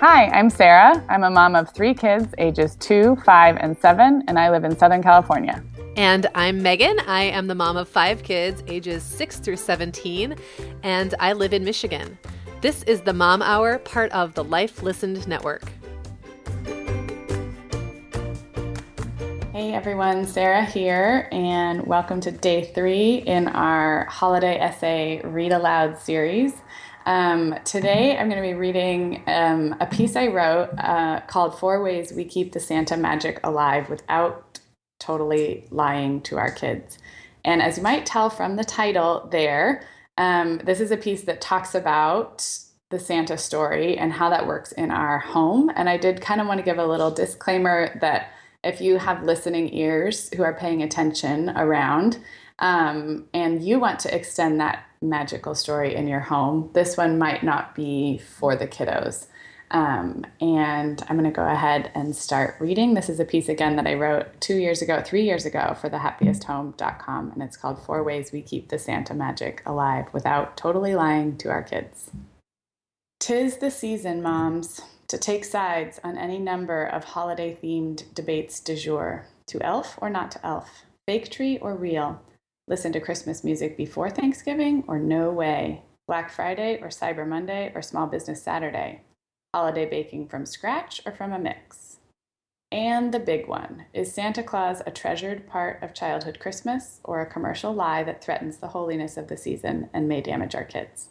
Hi, I'm Sarah. I'm a mom of 3 kids, ages 2, 5, and 7, and I live in Southern California. And I'm Megan. I am the mom of 5 kids, ages 6 through 17, and I live in Michigan. This is the Mom Hour, part of the Life Listened Network. Hey everyone, Sarah here, and welcome to day 3 in our holiday essay read aloud series. Today I'm going to be reading a piece I wrote called 4 Ways We Keep the Santa Magic Alive Without Totally Lying to Our Kids. And as you might tell from the title there, this is a piece that talks about the Santa story and how that works in our home. And I did kind of want to give a little disclaimer that if you have listening ears who are paying attention around and you want to extend that magical story in your home, this one might not be for the kiddos. And I'm going to go ahead and start reading. This is a piece, again, that I wrote 3 years ago for thehappiesthome.com, and it's called 4 Ways We Keep the Santa Magic Alive Without Totally Lying to Our Kids. 'Tis the season, moms, to take sides on any number of holiday-themed debates du jour. To elf or not to elf? Fake tree or real? Listen to Christmas music before Thanksgiving or no way? Black Friday or Cyber Monday or Small Business Saturday? Holiday baking from scratch or from a mix? And the big one, is Santa Claus a treasured part of childhood Christmas or a commercial lie that threatens the holiness of the season and may damage our kids?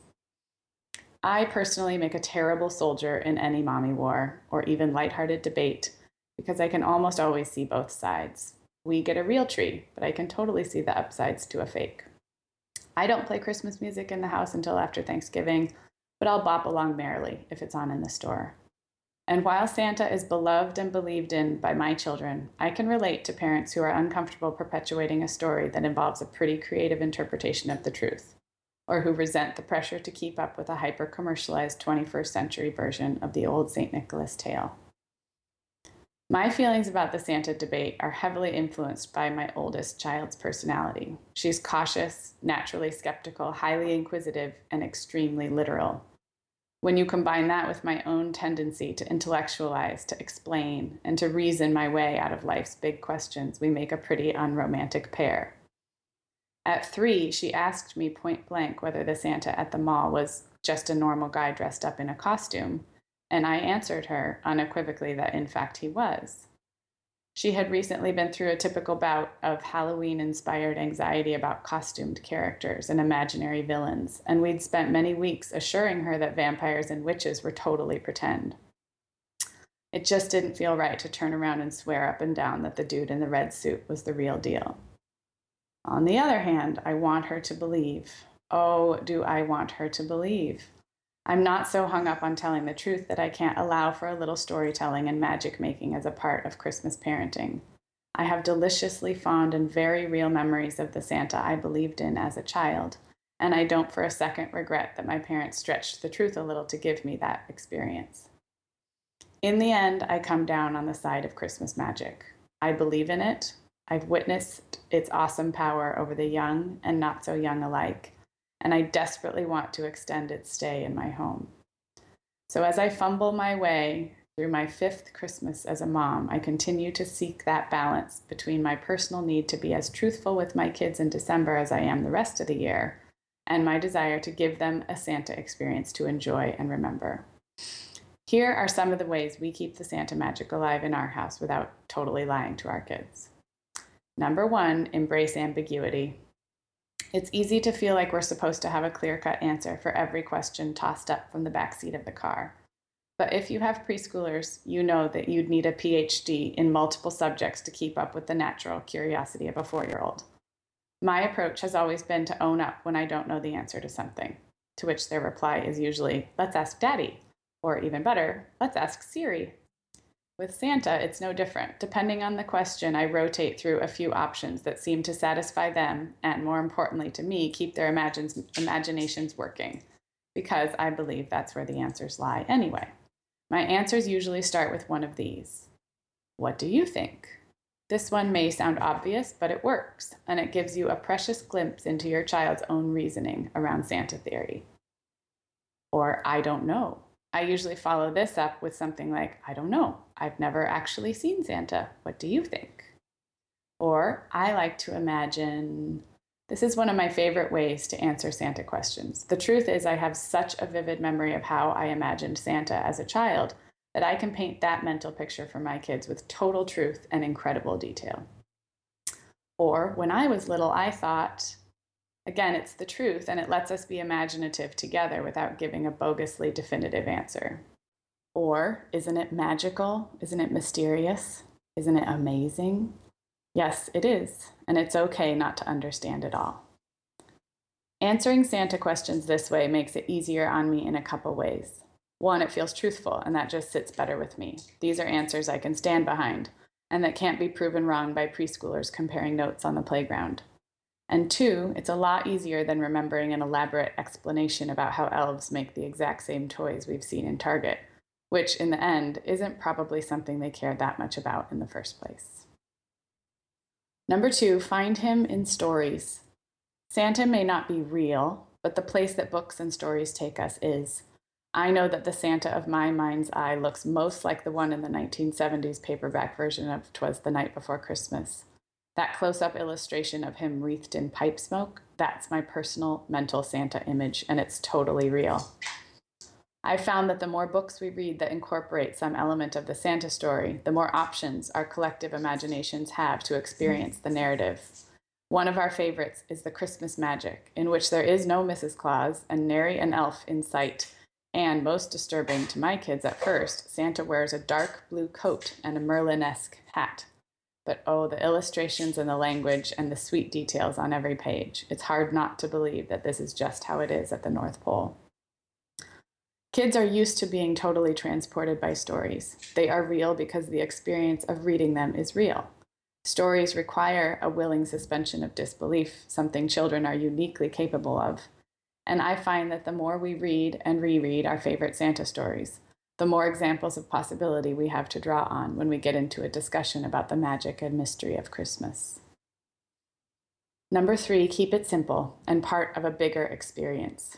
I personally make a terrible soldier in any mommy war or even lighthearted debate because I can almost always see both sides. We get a real tree, but I can totally see the upsides to a fake. I don't play Christmas music in the house until after Thanksgiving, but I'll bop along merrily if it's on in the store. And while Santa is beloved and believed in by my children, I can relate to parents who are uncomfortable perpetuating a story that involves a pretty creative interpretation of the truth, or who resent the pressure to keep up with a hyper-commercialized 21st century version of the old St. Nicholas tale. My feelings about the Santa debate are heavily influenced by my oldest child's personality. She's cautious, naturally skeptical, highly inquisitive, and extremely literal. When you combine that with my own tendency to intellectualize, to explain, and to reason my way out of life's big questions, we make a pretty unromantic pair. At 3, she asked me point blank whether the Santa at the mall was just a normal guy dressed up in a costume, and I answered her unequivocally that in fact he was. She had recently been through a typical bout of Halloween-inspired anxiety about costumed characters and imaginary villains, and we'd spent many weeks assuring her that vampires and witches were totally pretend. It just didn't feel right to turn around and swear up and down that the dude in the red suit was the real deal. On the other hand, I want her to believe. Oh, do I want her to believe? I'm not so hung up on telling the truth that I can't allow for a little storytelling and magic making as a part of Christmas parenting. I have deliciously fond and very real memories of the Santa I believed in as a child, and I don't for a second regret that my parents stretched the truth a little to give me that experience. In the end, I come down on the side of Christmas magic. I believe in it. I've witnessed its awesome power over the young and not so young alike, and I desperately want to extend its stay in my home. So as I fumble my way through my 5th Christmas as a mom, I continue to seek that balance between my personal need to be as truthful with my kids in December as I am the rest of the year, and my desire to give them a Santa experience to enjoy and remember. Here are some of the ways we keep the Santa magic alive in our house without totally lying to our kids. Number 1, embrace ambiguity. It's easy to feel like we're supposed to have a clear-cut answer for every question tossed up from the backseat of the car. But if you have preschoolers, you know that you'd need a PhD in multiple subjects to keep up with the natural curiosity of a 4-year-old. My approach has always been to own up when I don't know the answer to something, to which their reply is usually, let's ask Daddy, or even better, let's ask Siri. With Santa, it's no different. Depending on the question, I rotate through a few options that seem to satisfy them, and more importantly to me, keep their imaginations working, because I believe that's where the answers lie anyway. My answers usually start with one of these. What do you think? This one may sound obvious, but it works, and it gives you a precious glimpse into your child's own reasoning around Santa theory. Or, I don't know. I usually follow this up with something like, I don't know, I've never actually seen Santa. What do you think? Or I like to imagine. This is one of my favorite ways to answer Santa questions. The truth is, I have such a vivid memory of how I imagined Santa as a child that I can paint that mental picture for my kids with total truth and incredible detail. Or when I was little, I thought, again, it's the truth and it lets us be imaginative together without giving a bogusly definitive answer. Or, isn't it magical? Isn't it mysterious? Isn't it amazing? Yes, it is, and it's okay not to understand it all. Answering Santa questions this way makes it easier on me in a couple ways. One, it feels truthful, and that just sits better with me. These are answers I can stand behind, and that can't be proven wrong by preschoolers comparing notes on the playground. And two, it's a lot easier than remembering an elaborate explanation about how elves make the exact same toys we've seen in Target, which in the end isn't probably something they care that much about in the first place. Number two, find him in stories. Santa may not be real, but the place that books and stories take us is. I know that the Santa of my mind's eye looks most like the one in the 1970s paperback version of 'Twas the Night Before Christmas. That close-up illustration of him wreathed in pipe smoke, that's my personal mental Santa image, and it's totally real. I've found that the more books we read that incorporate some element of the Santa story, the more options our collective imaginations have to experience the narrative. One of our favorites is The Christmas Magic, in which there is no Mrs. Claus and nary an elf in sight. And most disturbing to my kids at first, Santa wears a dark blue coat and a Merlin-esque hat. But oh, the illustrations and the language and the sweet details on every page. It's hard not to believe that this is just how it is at the North Pole. Kids are used to being totally transported by stories. They are real because the experience of reading them is real. Stories require a willing suspension of disbelief, something children are uniquely capable of. And I find that the more we read and reread our favorite Santa stories, the more examples of possibility we have to draw on when we get into a discussion about the magic and mystery of Christmas. Number three, keep it simple and part of a bigger experience.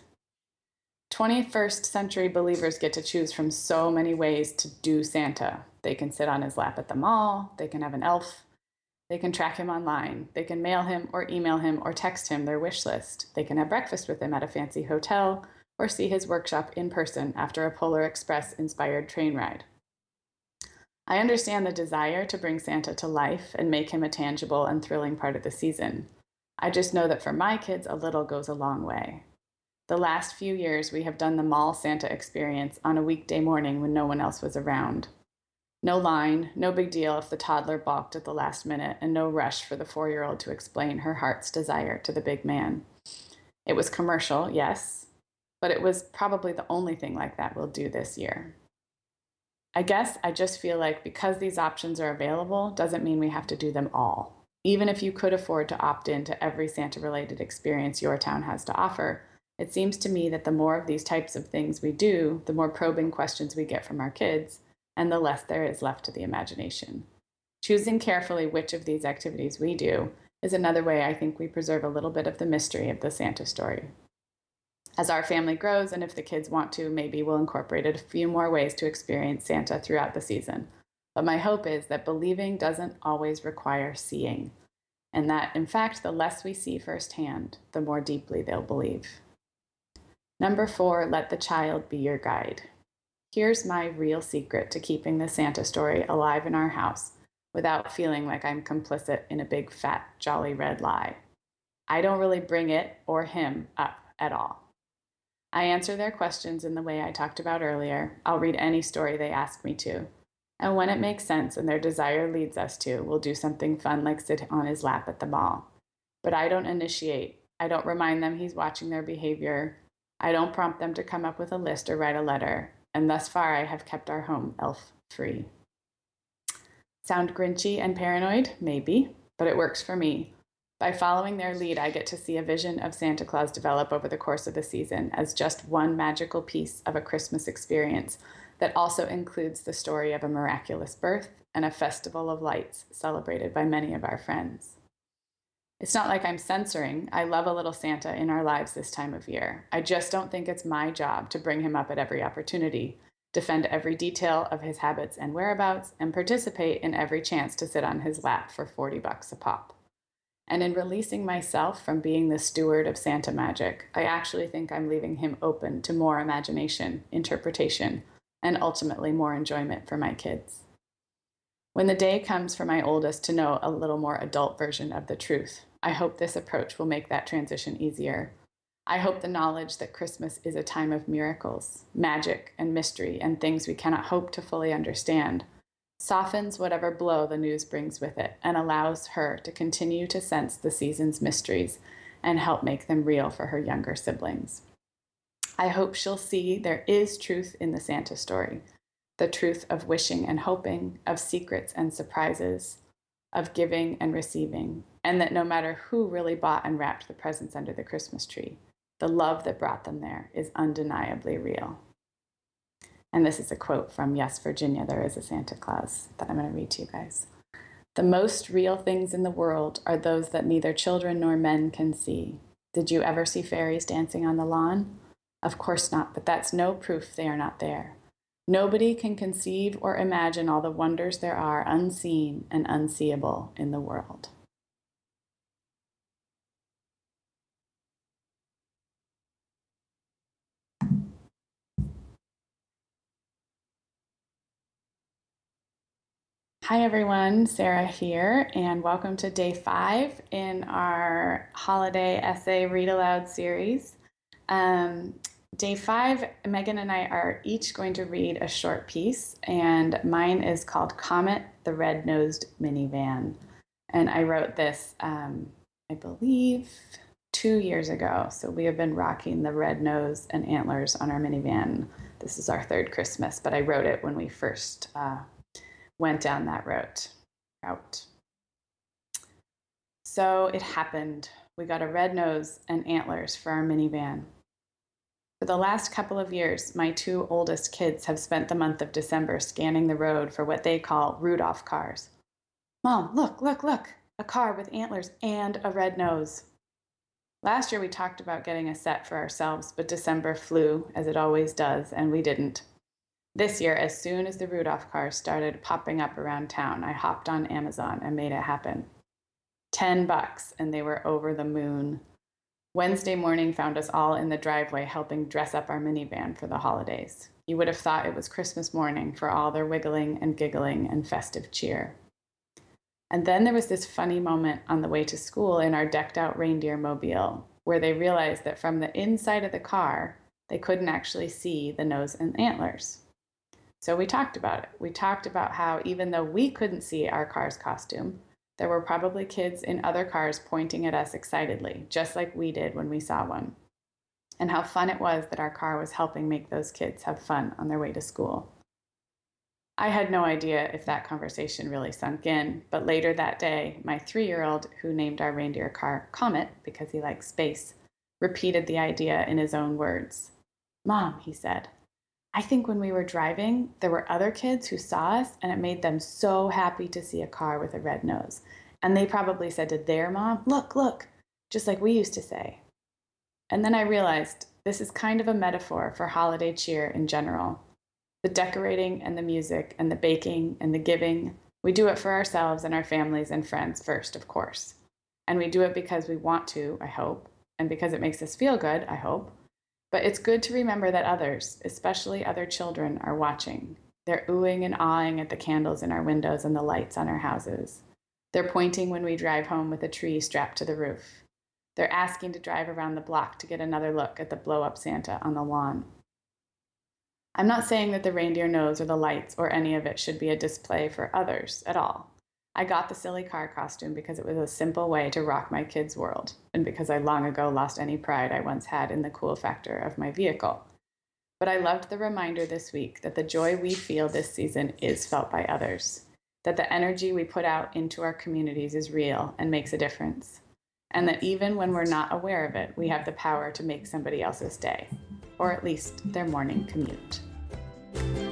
21st century believers get to choose from so many ways to do Santa. They can sit on his lap at the mall, they can have an elf, they can track him online, they can mail him or email him or text him their wish list, they can have breakfast with him at a fancy hotel, or see his workshop in person after a Polar Express-inspired train ride. I understand the desire to bring Santa to life and make him a tangible and thrilling part of the season. I just know that for my kids, a little goes a long way. The last few years, we have done the mall Santa experience on a weekday morning when no one else was around. No line, no big deal if the toddler balked at the last minute, and no rush for the 4-year-old to explain her heart's desire to the big man. It was commercial, yes, but it was probably the only thing like that we'll do this year. I guess I just feel like because these options are available doesn't mean we have to do them all. Even if you could afford to opt into every Santa-related experience your town has to offer, it seems to me that the more of these types of things we do, the more probing questions we get from our kids, and the less there is left to the imagination. Choosing carefully which of these activities we do is another way I think we preserve a little bit of the mystery of the Santa story. As our family grows, and if the kids want to, maybe we'll incorporate a few more ways to experience Santa throughout the season. But my hope is that believing doesn't always require seeing, and that, in fact, the less we see firsthand, the more deeply they'll believe. Number 4, let the child be your guide. Here's my real secret to keeping the Santa story alive in our house without feeling like I'm complicit in a big, fat, jolly red lie. I don't really bring it or him up at all. I answer their questions in the way I talked about earlier. I'll read any story they ask me to. And when it makes sense and their desire leads us to, we'll do something fun like sit on his lap at the mall. But I don't initiate. I don't remind them he's watching their behavior. I don't prompt them to come up with a list or write a letter. And thus far, I have kept our home elf-free. Sound grinchy and paranoid? Maybe, but it works for me. By following their lead, I get to see a vision of Santa Claus develop over the course of the season as just one magical piece of a Christmas experience that also includes the story of a miraculous birth and a festival of lights celebrated by many of our friends. It's not like I'm censoring. I love a little Santa in our lives this time of year. I just don't think it's my job to bring him up at every opportunity, defend every detail of his habits and whereabouts, and participate in every chance to sit on his lap for $40 a pop. And in releasing myself from being the steward of Santa magic, I actually think I'm leaving him open to more imagination, interpretation, and ultimately more enjoyment for my kids. When the day comes for my oldest to know a little more adult version of the truth, I hope this approach will make that transition easier. I hope the knowledge that Christmas is a time of miracles, magic, and mystery, and things we cannot hope to fully understand, softens whatever blow the news brings with it and allows her to continue to sense the season's mysteries and help make them real for her younger siblings. I hope she'll see there is truth in the Santa story, the truth of wishing and hoping, of secrets and surprises, of giving and receiving, and that no matter who really bought and wrapped the presents under the Christmas tree, the love that brought them there is undeniably real. And this is a quote from Yes, Virginia, There Is a Santa Claus that I'm going to read to you guys. The most real things in the world are those that neither children nor men can see. Did you ever see fairies dancing on the lawn? Of course not, but that's no proof they are not there. Nobody can conceive or imagine all the wonders there are unseen and unseeable in the world. Hi everyone, Sarah here, and welcome to day 5 in our holiday essay read aloud series. Day 5, Megan and I are each going to read a short piece, and mine is called Comet, the Red-Nosed Minivan. And I wrote this, I believe, 2 years ago. So we have been rocking the red nose and antlers on our minivan. This is our 3rd Christmas, but I wrote it when we first went down that route. So it happened. We got a red nose and antlers for our minivan. For the last couple of years, my 2 oldest kids have spent the month of December scanning the road for what they call Rudolph cars. Mom, look, a car with antlers and a red nose. Last year we talked about getting a set for ourselves, but December flew, as it always does, and we didn't. This year, as soon as the Rudolph cars started popping up around town, I hopped on Amazon and made it happen. $10, and they were over the moon. Wednesday morning found us all in the driveway helping dress up our minivan for the holidays. You would have thought it was Christmas morning for all their wiggling and giggling and festive cheer. And then there was this funny moment on the way to school in our decked-out reindeer mobile, where they realized that from the inside of the car, they couldn't actually see the nose and antlers. So we talked about it. We talked about how even though we couldn't see our car's costume, there were probably kids in other cars pointing at us excitedly, just like we did when we saw one. And how fun it was that our car was helping make those kids have fun on their way to school. I had no idea if that conversation really sunk in, but later that day, my 3-year-old, who named our reindeer car Comet because he likes space, repeated the idea in his own words. Mom, he said, I think when we were driving, there were other kids who saw us, and it made them so happy to see a car with a red nose. And they probably said to their mom, look, just like we used to say. And then I realized this is kind of a metaphor for holiday cheer in general. The decorating and the music and the baking and the giving, we do it for ourselves and our families and friends first, of course. And we do it because we want to, I hope, and because it makes us feel good, I hope. But it's good to remember that others, especially other children, are watching. They're oohing and awing at the candles in our windows and the lights on our houses. They're pointing when we drive home with a tree strapped to the roof. They're asking to drive around the block to get another look at the blow-up Santa on the lawn. I'm not saying that the reindeer nose or the lights or any of it should be a display for others at all. I got the silly car costume because it was a simple way to rock my kids' world, and because I long ago lost any pride I once had in the cool factor of my vehicle. But I loved the reminder this week that the joy we feel this season is felt by others, that the energy we put out into our communities is real and makes a difference, and that even when we're not aware of it, we have the power to make somebody else's day, or at least their morning commute.